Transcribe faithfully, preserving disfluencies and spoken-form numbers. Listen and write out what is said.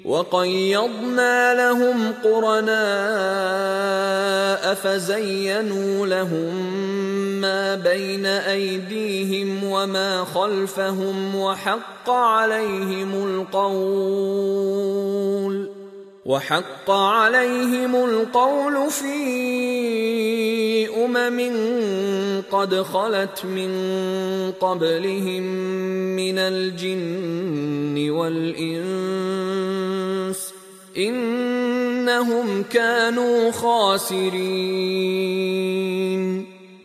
وَقَيَّضْنَا لَهُمْ قُرَنَاءَ فَزَيَّنُوا لَهُم مَّا بَيْنَ أَيْدِيهِمْ وَمَا خَلْفَهُمْ وَحَقَّ عَلَيْهِمُ الْقَوْلُ وَحَقَّ عَلَيْهِمُ الْقَوْلُ فِي أُمَمٍ قَدْ خَلَتْ مِن قَبْلِهِم مِّنَ الْجِنِّ وَالْإِنسِ ۖ إِنَّهُمْ كَانُوا خَاسِرِينَ.